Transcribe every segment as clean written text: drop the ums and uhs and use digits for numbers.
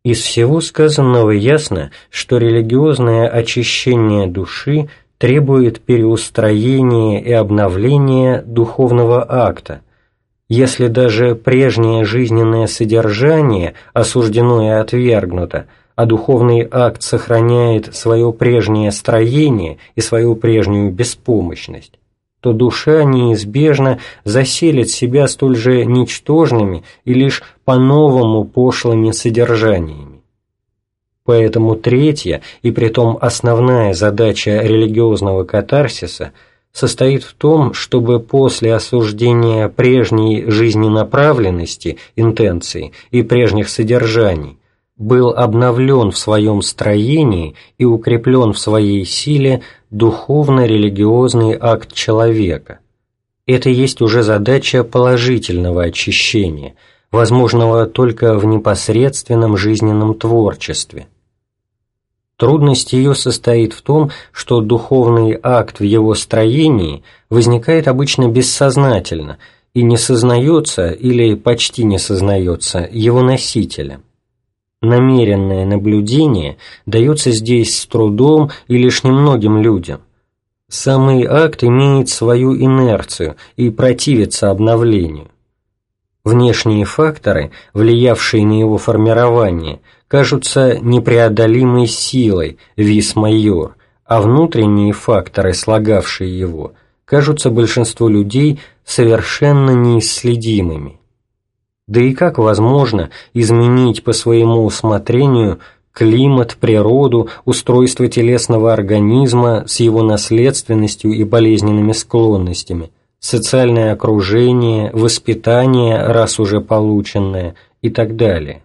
Из всего сказанного ясно, что религиозное очищение души требует переустроения и обновления духовного акта. Если даже прежнее жизненное содержание осуждено и отвергнуто, а духовный акт сохраняет свое прежнее строение и свою прежнюю беспомощность, то душа неизбежно заселит себя столь же ничтожными и лишь по-новому пошлыми содержаниями. Поэтому третья и притом основная задача религиозного катарсиса состоит в том, чтобы после осуждения прежней жизненаправленности, интенции и прежних содержаний был обновлен в своем строении и укреплен в своей силе духовно-религиозный акт человека. Это есть уже задача положительного очищения, возможного только в непосредственном жизненном творчестве. Трудность ее состоит в том, что духовный акт в его строении возникает обычно бессознательно и не сознается или почти не сознается его носителем. Намеренное наблюдение дается здесь с трудом и лишь немногим людям. Самый акт имеет свою инерцию и противится обновлению. Внешние факторы, влиявшие на его формирование, кажутся непреодолимой силой, вис майор, а внутренние факторы, слагавшие его, кажутся большинству людей совершенно неисследимыми. Да и как возможно изменить по своему усмотрению климат, природу, устройство телесного организма с его наследственностью и болезненными склонностями, социальное окружение, воспитание, раз уже полученное, и так далее?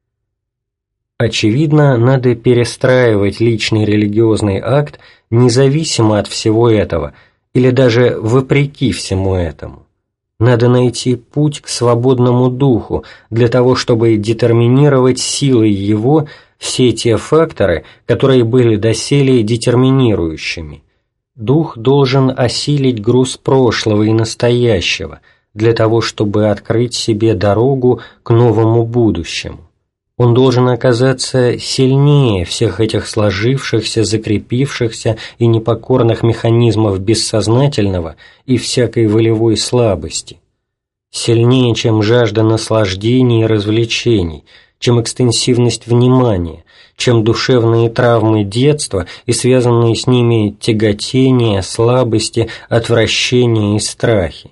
Очевидно, надо перестраивать личный религиозный акт независимо от всего этого, или даже вопреки всему этому. Надо найти путь к свободному духу для того, чтобы детерминировать силой его все те факторы, которые были доселе детерминирующими. Дух должен осилить груз прошлого и настоящего для того, чтобы открыть себе дорогу к новому будущему. Он должен оказаться сильнее всех этих сложившихся, закрепившихся и непокорных механизмов бессознательного и всякой волевой слабости. Сильнее, чем жажда наслаждений и развлечений, чем экстенсивность внимания, чем душевные травмы детства и связанные с ними тяготения, слабости, отвращения и страхи.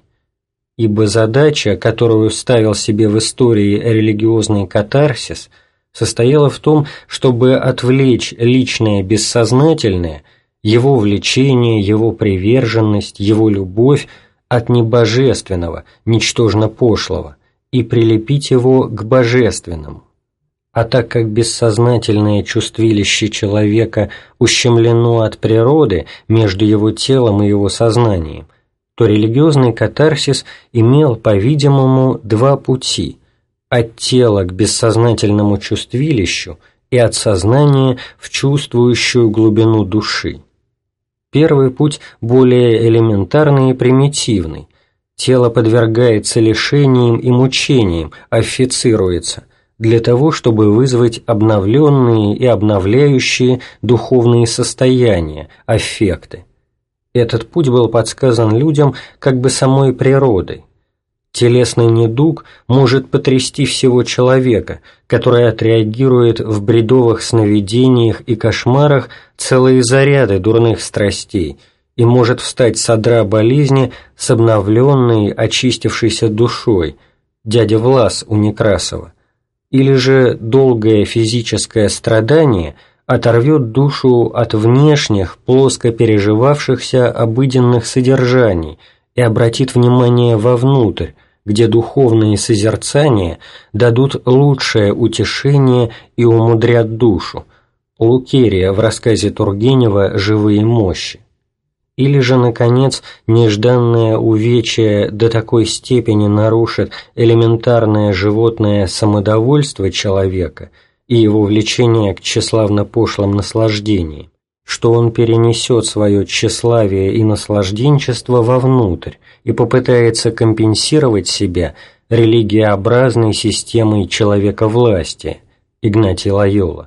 Ибо задача, которую ставил себе в истории религиозный катарсис, состояла в том, чтобы отвлечь личное бессознательное, его влечение, его приверженность, его любовь от небожественного, ничтожно пошлого, и прилепить его к божественному. А так как бессознательное чувствилище человека ущемлено от природы между его телом и его сознанием, то религиозный катарсис имел, по-видимому, два пути – от тела к бессознательному чувствилищу и от сознания в чувствующую глубину души. Первый путь более элементарный и примитивный. Тело подвергается лишениям и мучениям, оффицируется, для того, чтобы вызвать обновленные и обновляющие духовные состояния, аффекты. Этот путь был подсказан людям как бы самой природой. Телесный недуг может потрясти всего человека, который отреагирует в бредовых сновидениях и кошмарах целые заряды дурных страстей и может встать с одра болезни с обновленной, очистившейся душой, дядя Влас у Некрасова, или же долгое физическое страдание оторвет душу от внешних, плоско переживавшихся обыденных содержаний и обратит внимание вовнутрь, где духовные созерцания дадут лучшее утешение и умудрят душу. Лукерия в рассказе Тургенева «Живые мощи». Или же, наконец, нежданное увечье до такой степени нарушит элементарное животное самодовольство человека и его влечение к тщеславно-пошлым наслаждениям, что он перенесет свое тщеславие и наслажденчество вовнутрь и попытается компенсировать себя религиообразной системой человековластия, Игнатий Лойола.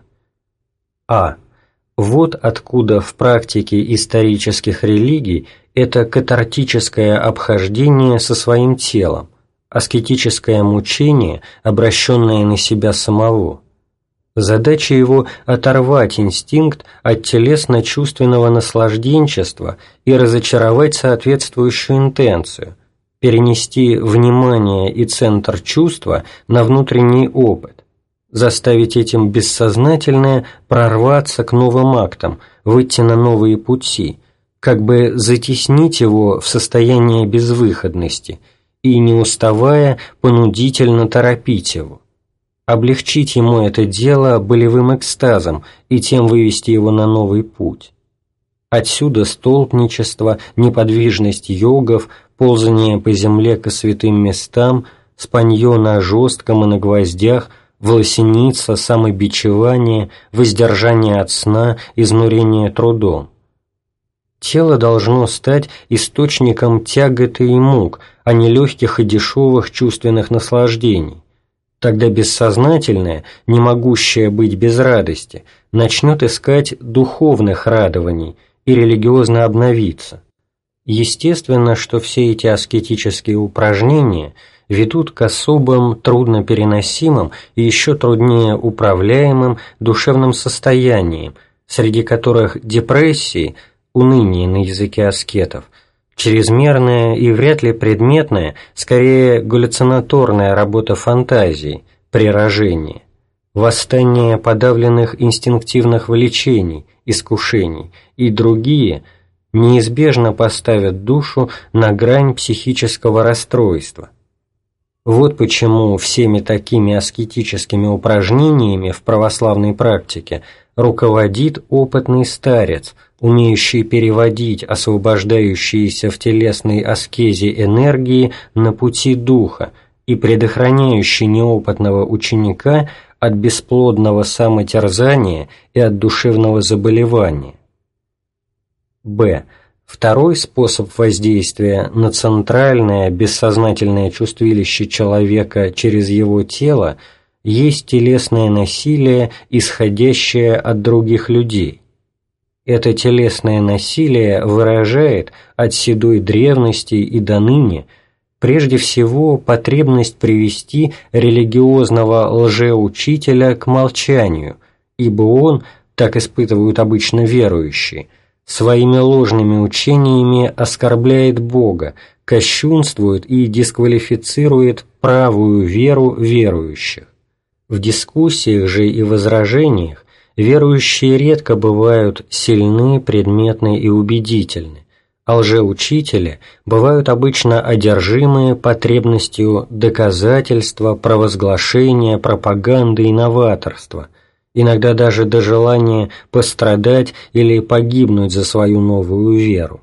Вот откуда в практике исторических религий это катартическое обхождение со своим телом, аскетическое мучение, обращенное на себя самого. Задача его – оторвать инстинкт от телесно-чувственного наслажденчества и разочаровать соответствующую интенцию, перенести внимание и центр чувства на внутренний опыт, заставить этим бессознательное прорваться к новым актам, выйти на новые пути, как бы затеснить его в состояние безвыходности и, не уставая, понудительно торопить его, облегчить ему это дело болевым экстазом и тем вывести его на новый путь. Отсюда столпничество, неподвижность йогов, ползание по земле ко святым местам, спанье на жестком и на гвоздях, волосеница, самобичевание, воздержание от сна, изнурение трудом. Тело должно стать источником тяготы и мук, а не легких и дешевых чувственных наслаждений. Тогда бессознательное, не могущее быть без радости, начнет искать духовных радований и религиозно обновиться. Естественно, что все эти аскетические упражнения ведут к особым, труднопереносимым и еще труднее управляемым душевным состояниям, среди которых депрессии, уныние на языке аскетов, чрезмерная и вряд ли предметная, скорее галлюцинаторная работа фантазии, прирожение, восстание подавленных инстинктивных влечений, искушений и другие неизбежно поставят душу на грань психического расстройства. Вот почему всеми такими аскетическими упражнениями в православной практике руководит опытный старец, умеющий переводить освобождающиеся в телесной аскезе энергии на пути духа и предохраняющий неопытного ученика от бесплодного самотерзания и от душевного заболевания. Второй способ воздействия на центральное бессознательное чувствилище человека через его тело есть телесное насилие, исходящее от других людей. Это телесное насилие выражает от седой древности и доныне прежде всего потребность привести религиозного лжеучителя к молчанию, ибо он, так испытывают обычно верующие, своими ложными учениями оскорбляет Бога, кощунствует и дисквалифицирует правую веру верующих. В дискуссиях же и возражениях верующие редко бывают сильны, предметны и убедительны, а лжеучители бывают обычно одержимы потребностью доказательства, провозглашения, пропаганды и новаторства, иногда даже до желания пострадать или погибнуть за свою новую веру.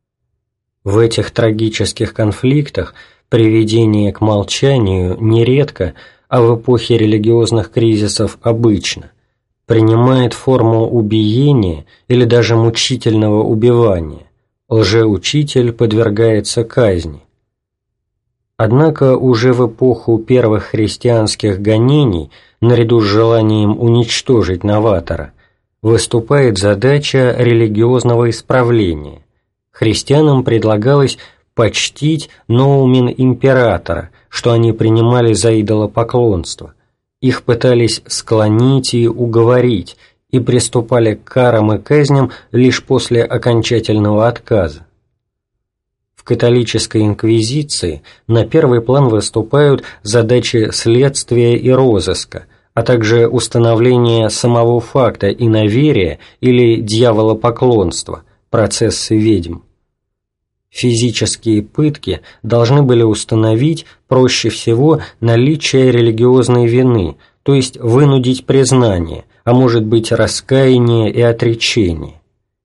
В этих трагических конфликтах приведение к молчанию нередко, а в эпохе религиозных кризисов обычно, принимает форму убиения или даже мучительного убивания. Лжеучитель подвергается казни. Однако уже в эпоху первых христианских гонений, наряду с желанием уничтожить новатора, выступает задача религиозного исправления. Христианам предлагалось почтить ноумен императора, что они принимали за идолопоклонство. Их пытались склонить и уговорить, и приступали к карам и казням лишь после окончательного отказа. В католической инквизиции на первый план выступают задачи следствия и розыска, а также установление самого факта иноверия или дьяволопоклонства, процессы ведьм. Физические пытки должны были установить проще всего наличие религиозной вины, то есть вынудить признание, а может быть раскаяние и отречение.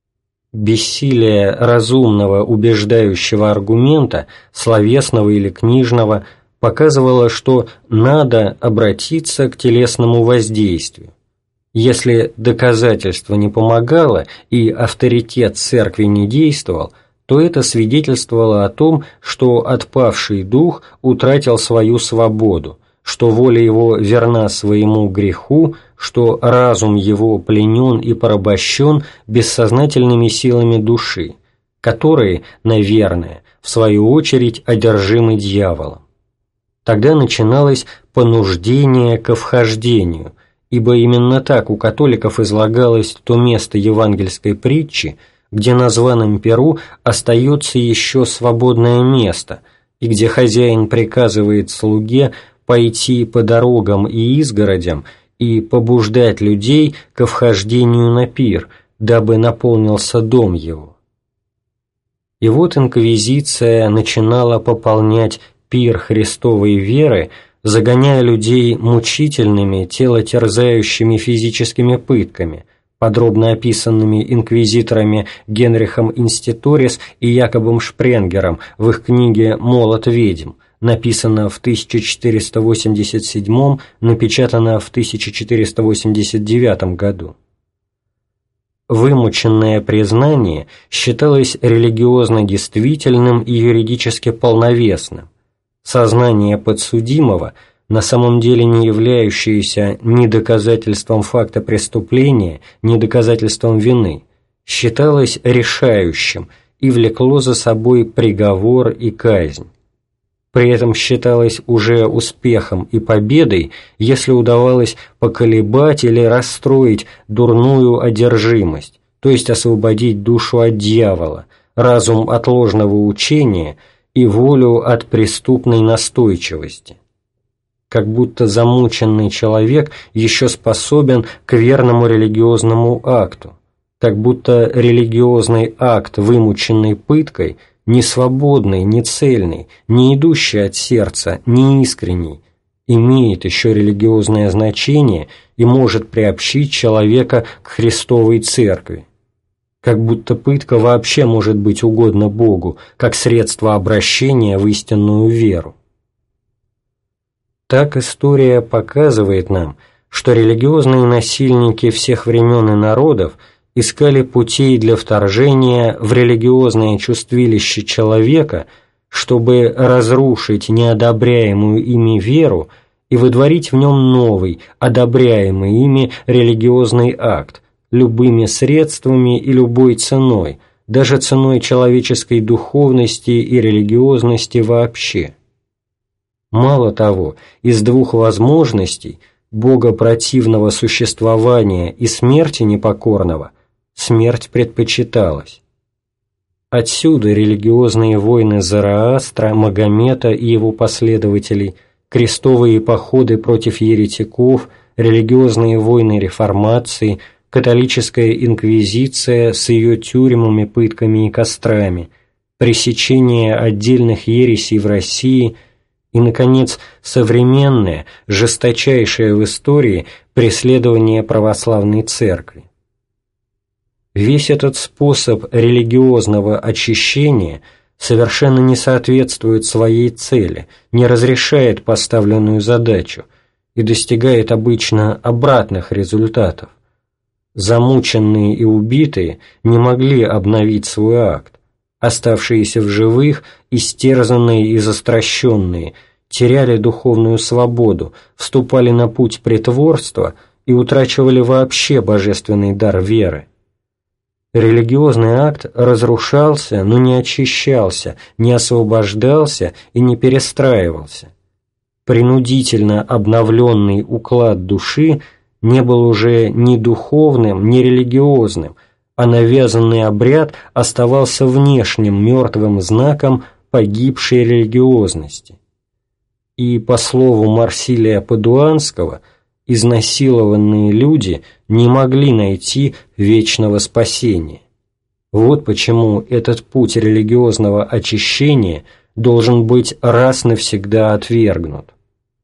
Бессилие разумного убеждающего аргумента, словесного или книжного, показывало, что надо обратиться к телесному воздействию. Если доказательство не помогало и авторитет церкви не действовал, то это свидетельствовало о том, что отпавший дух утратил свою свободу, что воля его верна своему греху, что разум его пленен и порабощен бессознательными силами души, которые, наверное, в свою очередь одержимы дьяволом. Тогда начиналось понуждение ко вхождению, ибо именно так у католиков излагалось то место евангельской притчи, где на званом перу остается еще свободное место, и где хозяин приказывает слуге пойти по дорогам и изгородям и побуждать людей ко вхождению на пир, дабы наполнился дом его. И вот инквизиция начинала пополнять пир Христовой веры, загоняя людей мучительными, телотерзающими физическими пытками, подробно описанными инквизиторами Генрихом Инститорис и Якобом Шпренгером в их книге «Молот ведьм», написано в 1487, напечатано в 1489 году. Вымученное признание считалось религиозно действительным и юридически полновесным. Сознание подсудимого, на самом деле не являющееся ни доказательством факта преступления, ни доказательством вины, считалось решающим и влекло за собой приговор и казнь. При этом считалось уже успехом и победой, если удавалось поколебать или расстроить дурную одержимость, то есть освободить душу от дьявола, разум от ложного учения и волю от преступной настойчивости. Как будто замученный человек еще способен к верному религиозному акту, как будто религиозный акт, вымученный пыткой, не свободный, не цельный, не идущий от сердца, не искренний, имеет еще религиозное значение и может приобщить человека к Христовой Церкви. Как будто пытка вообще может быть угодна Богу, как средство обращения в истинную веру. Так история показывает нам, что религиозные насильники всех времен и народов искали путей для вторжения в религиозное чувствилище человека, чтобы разрушить неодобряемую ими веру и выдворить в нем новый, одобряемый ими религиозный акт, любыми средствами и любой ценой, даже ценой человеческой духовности и религиозности вообще. Мало того, из двух возможностей – богопротивного существования и смерти непокорного – смерть предпочиталась. Отсюда религиозные войны Зороастра, Магомета и его последователей, крестовые походы против еретиков, религиозные войны реформации, католическая инквизиция с ее тюрьмами, пытками и кострами, пресечение отдельных ересей в России и, наконец, современное, жесточайшее в истории преследование православной церкви. Весь этот способ религиозного очищения совершенно не соответствует своей цели, не разрешает поставленную задачу и достигает обычно обратных результатов. Замученные и убитые не могли обновить свой акт, оставшиеся в живых, истерзанные и застращенные, теряли духовную свободу, вступали на путь притворства и утрачивали вообще божественный дар веры. Религиозный акт разрушался, но не очищался, не освобождался и не перестраивался. Принудительно обновленный уклад души не был уже ни духовным, ни религиозным, а навязанный обряд оставался внешним мертвым знаком погибшей религиозности. И, по слову Марсилия Падуанского, изнасилованные люди не могли найти вечного спасения. Вот почему этот путь религиозного очищения должен быть раз навсегда отвергнут.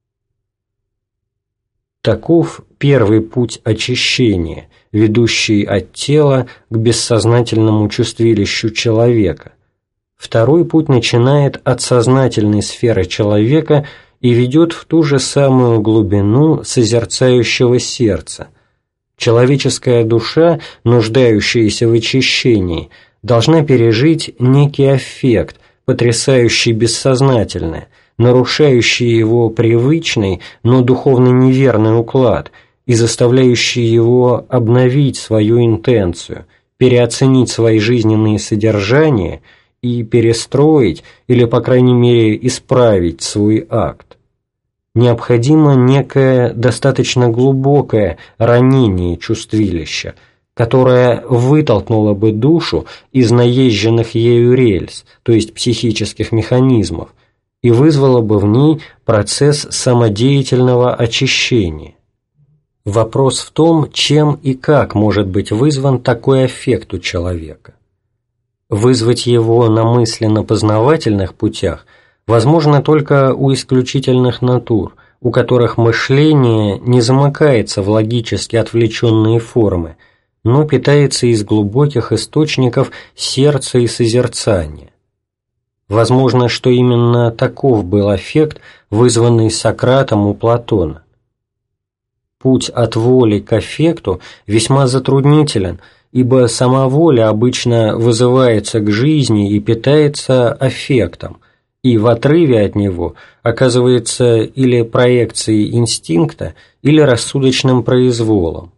Таков первый путь очищения, ведущий от тела к бессознательному чувствилищу человека. Второй путь начинает от сознательной сферы человека и ведет в ту же самую глубину созерцающего сердца. Человеческая душа, нуждающаяся в очищении, должна пережить некий аффект, потрясающий бессознательное, нарушающие его привычный, но духовно неверный уклад и заставляющие его обновить свою интенцию, переоценить свои жизненные содержания и перестроить или, по крайней мере, исправить свой акт. Необходимо некое достаточно глубокое ранение чувствилища, которое вытолкнуло бы душу из наезженных ею рельс, то есть психических механизмов, и вызвало бы в ней процесс самодеятельного очищения. Вопрос в том, чем и как может быть вызван такой аффект у человека. Вызвать его на мысленно-познавательных путях возможно только у исключительных натур, у которых мышление не замыкается в логически отвлеченные формы, но питается из глубоких источников сердца и созерцания. Возможно, что именно таков был аффект, вызванный Сократом у Платона. Путь от воли к аффекту весьма затруднителен, ибо сама воля обычно вызывается к жизни и питается аффектом, и в отрыве от него оказывается или проекцией инстинкта, или рассудочным произволом.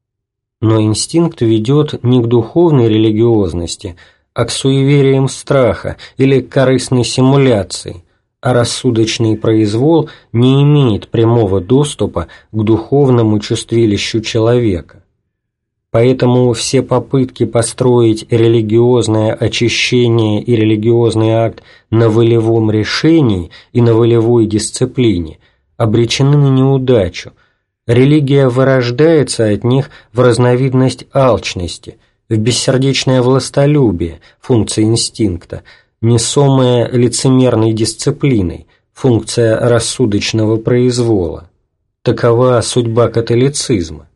Но инстинкт ведет не к духовной религиозности, а к суевериям страха или к корыстной симуляции, а рассудочный произвол не имеет прямого доступа к духовному чувствилищу человека. Поэтому все попытки построить религиозное очищение и религиозный акт на волевом решении и на волевой дисциплине обречены на неудачу. Религия вырождается от них в разновидность алчности, в бессердечное властолюбие, функция инстинкта, несомая лицемерной дисциплиной, функция рассудочного произвола. Такова судьба католицизма.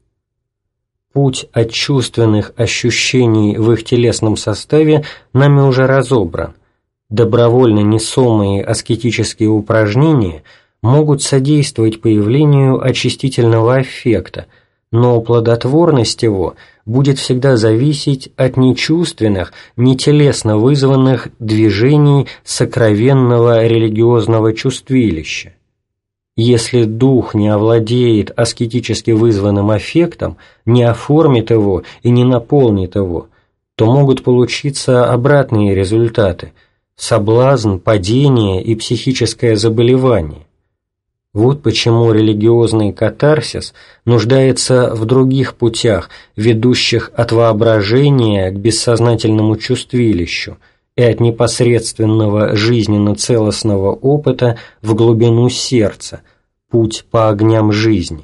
Путь от чувственных ощущений в их телесном составе нами уже разобран. Добровольно несомые аскетические упражнения могут содействовать появлению очистительного аффекта, но плодотворность его будет всегда зависеть от нечувственных, нетелесно вызванных движений сокровенного религиозного чувствилища. Если дух не овладеет аскетически вызванным аффектом, не оформит его и не наполнит его, то могут получиться обратные результаты – соблазн, падение и психическое заболевание. Вот почему религиозный катарсис нуждается в других путях, ведущих от воображения к бессознательному чувствилищу и от непосредственного жизненно-целостного опыта в глубину сердца, путь по огням жизни.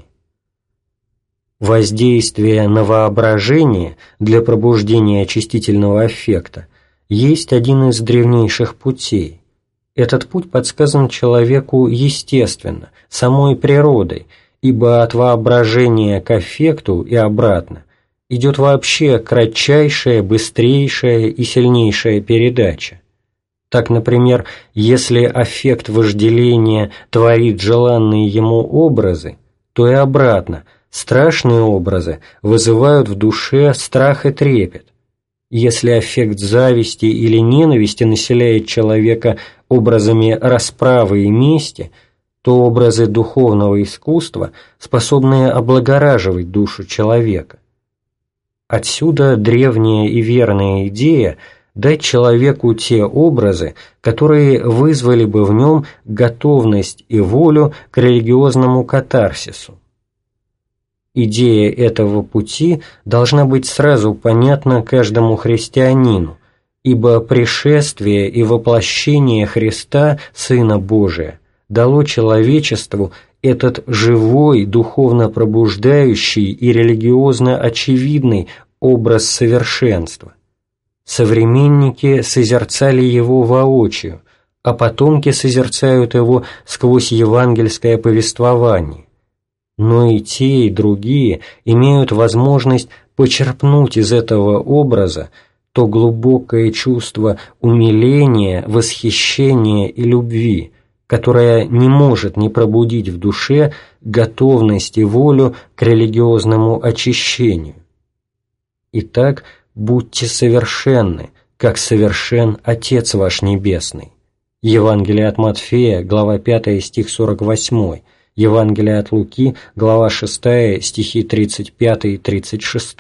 Воздействие на воображение для пробуждения очистительного аффекта есть один из древнейших путей. Этот путь подсказан человеку естественно, самой природой, ибо от воображения к аффекту и обратно идет вообще кратчайшая, быстрейшая и сильнейшая передача. Так, например, если аффект вожделения творит желанные ему образы, то и обратно, страшные образы вызывают в душе страх и трепет. Если аффект зависти или ненависти населяет человека образами расправы и мести, то образы духовного искусства способны облагораживать душу человека. Отсюда древняя и верная идея дать человеку те образы, которые вызвали бы в нем готовность и волю к религиозному катарсису. Идея этого пути должна быть сразу понятна каждому христианину, ибо пришествие и воплощение Христа, Сына Божия, дало человечеству этот живой, духовно пробуждающий и религиозно очевидный образ совершенства. Современники созерцали его воочию, а потомки созерцают его сквозь евангельское повествование. Но и те, и другие имеют возможность почерпнуть из этого образа то глубокое чувство умиления, восхищения и любви, которое не может не пробудить в душе готовность и волю к религиозному очищению. Итак, будьте совершенны, как совершен Отец ваш Небесный. Евангелие от Матфея, глава 5, стих 48, Евангелие от Луки, глава 6, стихи 35 и 36.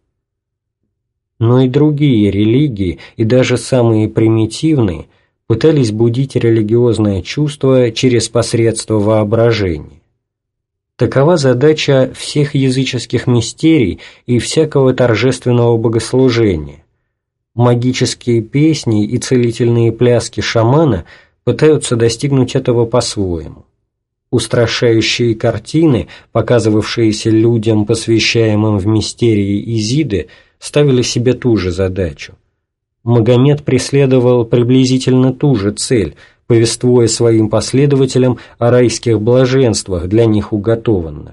Но и другие религии, и даже самые примитивные, пытались будить религиозное чувство через посредство воображения. Такова задача всех языческих мистерий и всякого торжественного богослужения. Магические песни и целительные пляски шамана пытаются достигнуть этого по-своему. Устрашающие картины, показывавшиеся людям, посвящаемым в мистерии Изиды, ставили себе ту же задачу. Магомед преследовал приблизительно ту же цель, повествуя своим последователям о райских блаженствах, для них уготованных.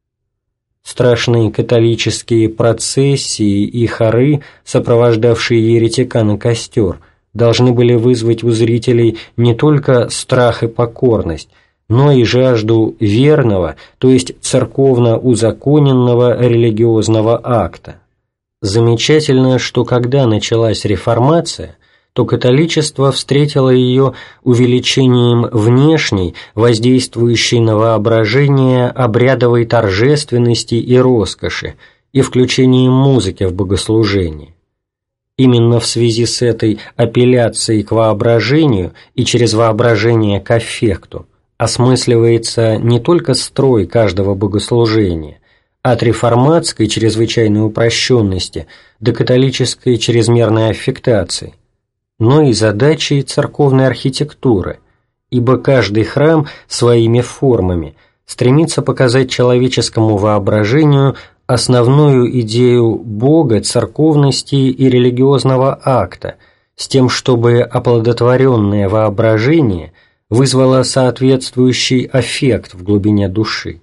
Страшные католические процессии и хоры, сопровождавшие еретика на костер, должны были вызвать у зрителей не только страх и покорность, но и жажду верного, то есть церковно-узаконенного религиозного акта. Замечательно, что когда началась реформация, то католичество встретило ее увеличением внешней, воздействующей на воображение обрядовой торжественности и роскоши, и включением музыки в богослужение. Именно в связи с этой апелляцией к воображению и через воображение к аффекту осмысливается не только строй каждого богослужения, от реформатской чрезвычайной упрощенности до католической чрезмерной аффектации, но и задачи церковной архитектуры, ибо каждый храм своими формами стремится показать человеческому воображению основную идею Бога, церковности и религиозного акта, с тем, чтобы оплодотворенное воображение вызвало соответствующий аффект в глубине души.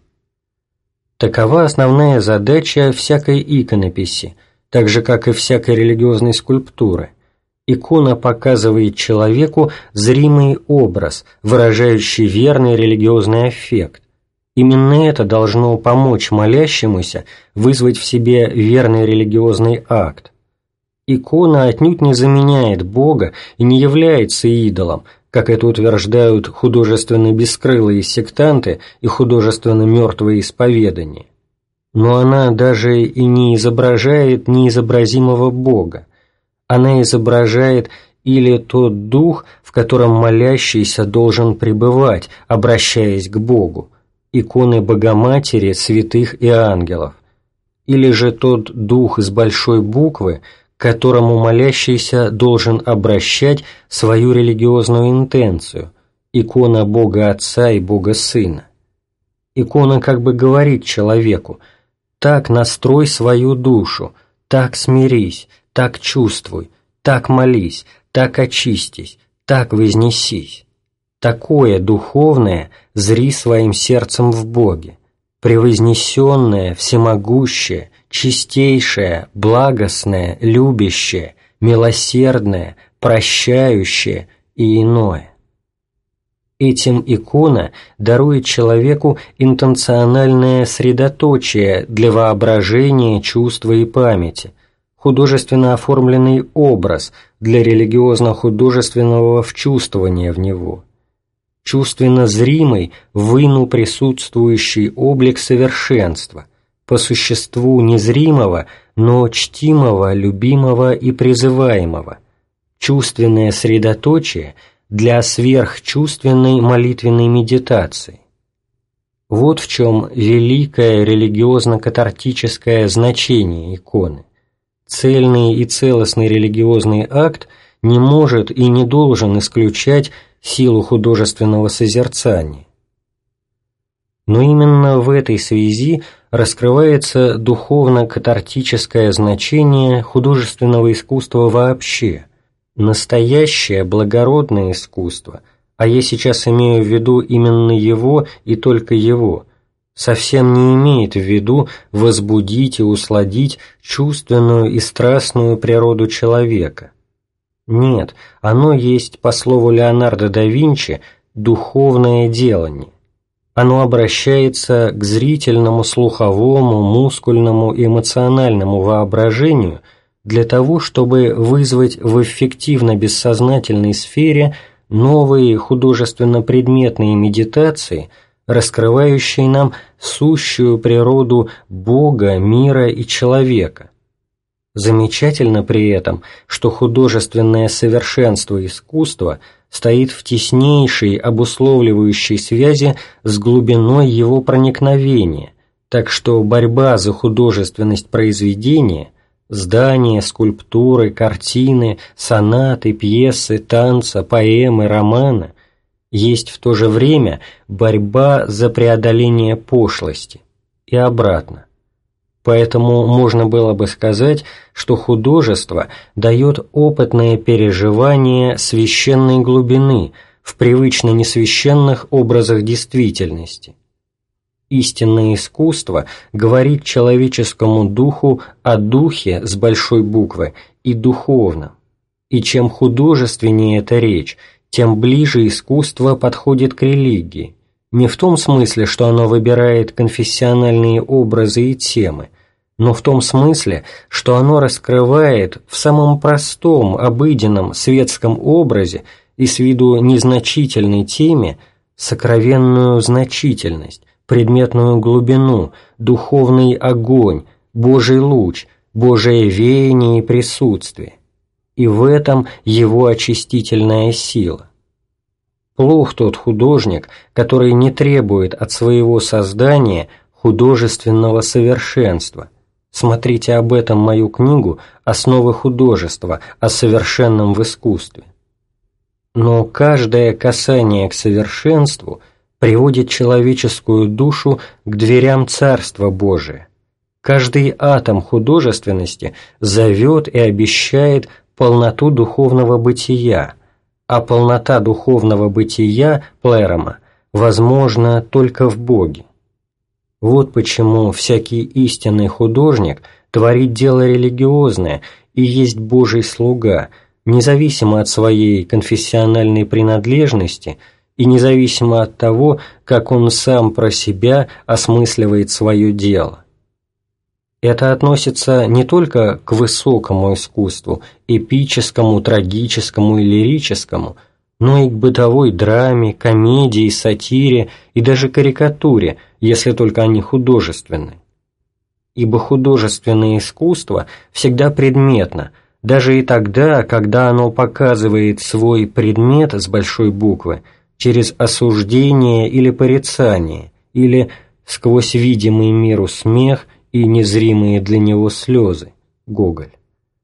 Такова основная задача всякой иконописи, так же, как и всякой религиозной скульптуры. Икона показывает человеку зримый образ, выражающий верный религиозный аффект. Именно это должно помочь молящемуся вызвать в себе верный религиозный акт. Икона отнюдь не заменяет Бога и не является идолом, как это утверждают художественно бескрылые сектанты и художественно мертвые исповедания. Но она даже и не изображает неизобразимого Бога. Она изображает или тот дух, в котором молящийся должен пребывать, обращаясь к Богу, иконы Богоматери, святых и ангелов, или же тот дух с большой буквы, к которому молящийся должен обращать свою религиозную интенцию, икона Бога Отца и Бога Сына. Икона как бы говорит человеку: так настрой свою душу, так смирись, так чувствуй, так молись, так очистись, так вознесись. Такое духовное зри своим сердцем в Боге, превознесенное, всемогущее, чистейшее, благостное, любящее, милосердное, прощающее и иное. Этим икона дарует человеку интенциональное средоточие для воображения, чувства и памяти, художественно оформленный образ для религиозно-художественного вчувствования в него, чувственно зримый, выну присутствующий облик совершенства, по существу незримого, но чтимого, любимого и призываемого, чувственное средоточие для сверхчувственной молитвенной медитации. Вот в чем великое религиозно-катартическое значение иконы. Цельный и целостный религиозный акт не может и не должен исключать силу художественного созерцания. Но именно в этой связи раскрывается духовно-катартическое значение художественного искусства вообще, настоящее благородное искусство, а я сейчас имею в виду именно его и только его, совсем не имеет в виду возбудить и усладить чувственную и страстную природу человека. Нет, оно есть, по слову Леонардо да Винчи, духовное делание. Оно обращается к зрительному, слуховому, мускульному и эмоциональному воображению для того, чтобы вызвать в эффективно-бессознательной сфере новые художественно-предметные медитации, раскрывающие нам сущую природу Бога, мира и человека. Замечательно при этом, что художественное совершенство искусства стоит в теснейшей обусловливающей связи с глубиной его проникновения, так что борьба за художественность произведения – здания, скульптуры, картины, сонаты, пьесы, танца, поэмы, романа – есть в то же время борьба за преодоление пошлости и обратно. Поэтому можно было бы сказать, что художество дает опытное переживание священной глубины в привычно несвященных образах действительности. Истинное искусство говорит человеческому духу о духе с большой буквы и духовном. И чем художественнее эта речь, тем ближе искусство подходит к религии. Не в том смысле, что оно выбирает конфессиональные образы и темы, но в том смысле, что оно раскрывает в самом простом, обыденном, светском образе и с виду незначительной теме сокровенную значительность, предметную глубину, духовный огонь, Божий луч, Божие веяние и присутствие. И в этом его очистительная сила. Плох тот художник, который не требует от своего создания художественного совершенства. Смотрите об этом мою книгу «Основы художества. О совершенном в искусстве». Но каждое касание к совершенству приводит человеческую душу к дверям Царства Божия. Каждый атом художественности зовет и обещает полноту духовного бытия, а полнота духовного бытия, плерома, возможна только в Боге. Вот почему всякий истинный художник творит дело религиозное и есть Божий слуга, независимо от своей конфессиональной принадлежности и независимо от того, как он сам про себя осмысливает свое дело. Это относится не только к высокому искусству, эпическому, трагическому и лирическому, но и к бытовой драме, комедии, сатире и даже карикатуре, если только они художественны. Ибо художественное искусство всегда предметно, даже и тогда, когда оно показывает свой предмет с большой буквы через осуждение или порицание, или сквозь видимый миру смех и незримые для него слезы. Гоголь.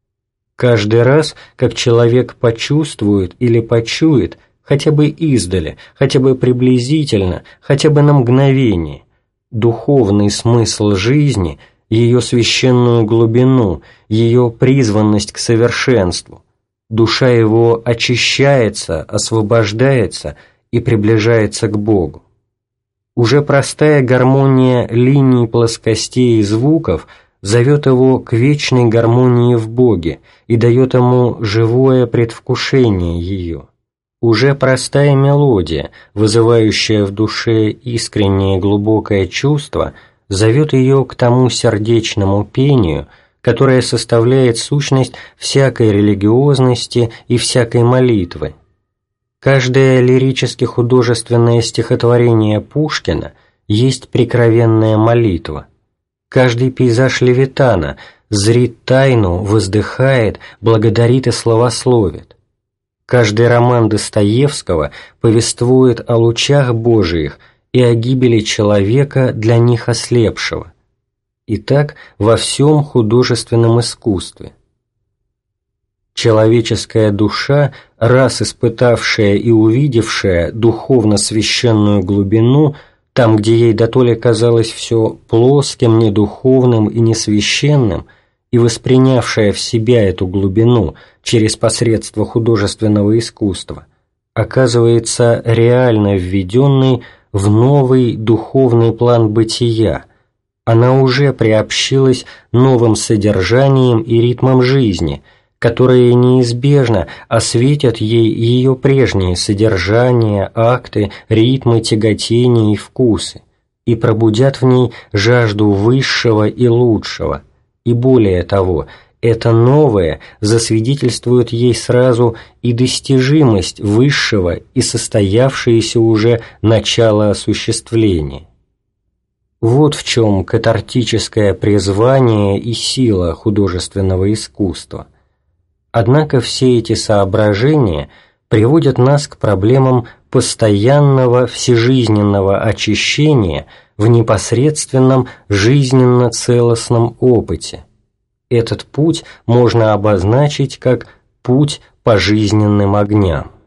Каждый раз, как человек почувствует или почует, хотя бы издали, хотя бы приблизительно, хотя бы на мгновение, духовный смысл жизни, ее священную глубину, ее призванность к совершенству, душа его очищается, освобождается и приближается к Богу. Уже простая гармония линий, плоскостей и звуков зовет его к вечной гармонии в Боге и дает ему живое предвкушение ее. Уже простая мелодия, вызывающая в душе искреннее глубокое чувство, зовет ее к тому сердечному пению, которое составляет сущность всякой религиозности и всякой молитвы. Каждое лирически-художественное стихотворение Пушкина есть прикровенная молитва. Каждый пейзаж Левитана зрит тайну, воздыхает, благодарит и славословит. Каждый роман Достоевского повествует о лучах Божиих и о гибели человека для них ослепшего. И так во всем художественном искусстве. Человеческая душа, раз испытавшая и увидевшая духовно-священную глубину, там, где ей дотоле казалось все плоским, недуховным и несвященным, и воспринявшая в себя эту глубину через посредство художественного искусства, оказывается реально введенной в новый духовный план бытия. Она уже приобщилась новым содержанием и ритмом жизни, которые неизбежно осветят ей ее прежние содержания, акты, ритмы, тяготения и вкусы, и пробудят в ней жажду высшего и лучшего, и более того, это новое засвидетельствует ей сразу и достижимость высшего и состоявшееся уже начало осуществления. Вот в чем катартическое призвание и сила художественного искусства. Однако все эти соображения приводят нас к проблемам постоянного всежизненного очищения в непосредственном жизненно-целостном опыте. Этот путь можно обозначить как путь по жизненным огням.